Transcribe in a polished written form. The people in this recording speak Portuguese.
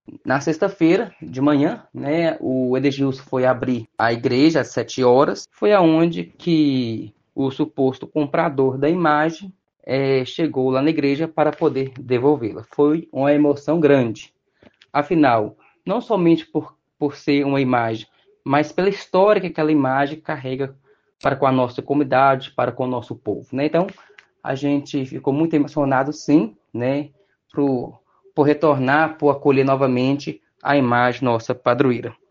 Na sexta-feira de manhã, né, o Edegilson foi abrir a igreja às 7 horas. Foi aonde que o suposto comprador da imagem chegou lá na igreja para poder devolvê-la. Foi uma emoção grande. Afinal, não somente por ser uma imagem, mas pela história que aquela imagem carrega para com a nossa comunidade, para com o nosso povo, né? Então, a gente ficou muito emocionado, sim, né, por retornar, por acolher novamente a imagem nossa padroeira.